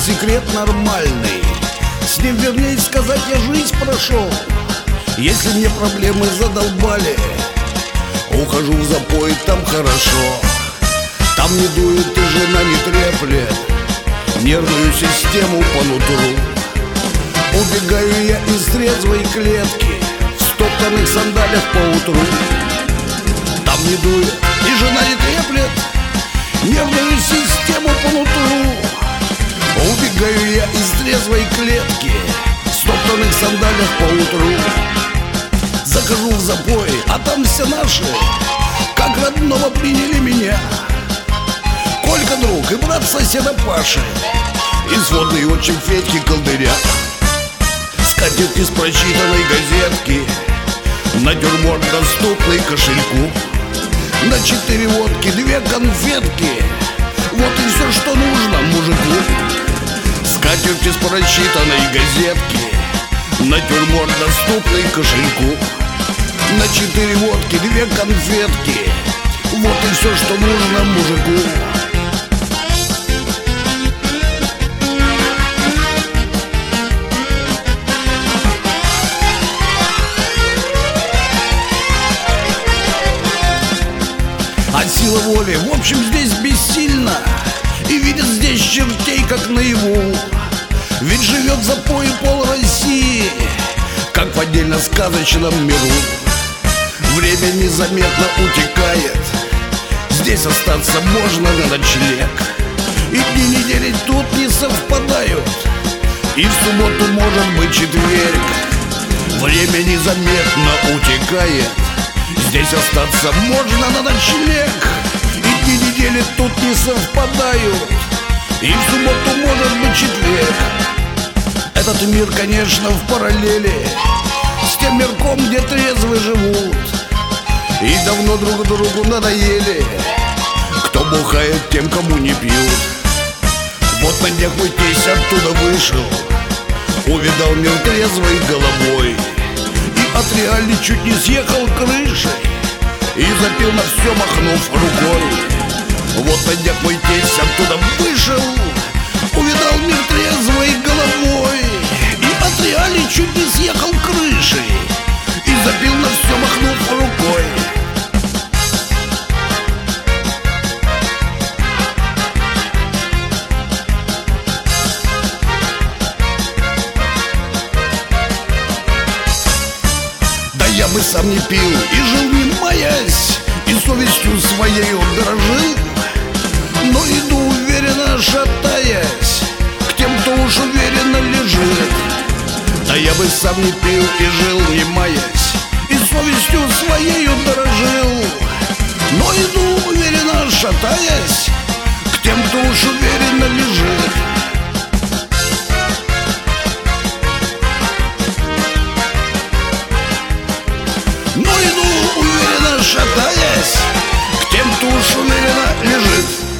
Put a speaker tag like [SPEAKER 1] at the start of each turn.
[SPEAKER 1] секрет нормальный. С ним, вернее сказать, я жизнь прошел. Если мне проблемы задолбали, ухожу в запой, там хорошо. Там не дует и жена не треплет нервную систему по нутру. Убегаю я из трезвой клетки в стоптанных сандалях поутру. Там не дует и жена не треплет нервную систему по нутру. Убегаю я из трезвой клетки в стоптанных сандалях поутру. Захожу в запой, а там все наши как родного приняли меня. Колька друг и брат соседа Паши, и сводный отчим Федьки Колдыря. Скатерть из прочитанной газетки, натюрморт доступный кошельку. На 4 водки, 2 конфетки, вот и все, что нужно мужику. Скатерть из прочитанной газетки, натюрморт доступный кошельку. На 4 водки, 2 конфетки, вот и все, что нужно мужику. А сила воли, в общем, здесь бессильна, и видят здесь чертей, как наяву. Ведь живет в запое пол России, как в отдельно сказочном миру. Время незаметно утекает, здесь остаться можно на ночлег. И дни недели тут не совпадают, и в субботу может быть четверг. Время незаметно утекает, здесь остаться можно на ночлег. И дни недели тут не совпадают, и в субботу может быть четверг. Этот мир, конечно, в параллели с тем мирком, где трезвые живут, и давно друг другу надоели. Кто бухает, тем, кому не пьют. Вот на днях мой тесть оттуда вышел, увидал мир трезвой головой, и от реали чуть не съехал крышей, и запил на все, махнув рукой. Вот на днях мой тесть оттуда вышел, увидал мир трезвой головой, и от реали чуть не съехал крышей, и запил на все, махнув рукой. Да я бы сам не пил и жил не маясь, и совестью своей он дорожил, но иду уверенно шатаясь к тем, кто уж уверенно лежит. Да я бы сам не пил и жил не маясь, и совестью своей он дорожил, но иду уверенно шатаясь к тем, кто уж уверенно лежит. Но иду уверенно шатаясь к тем, кто уж уверенно лежит.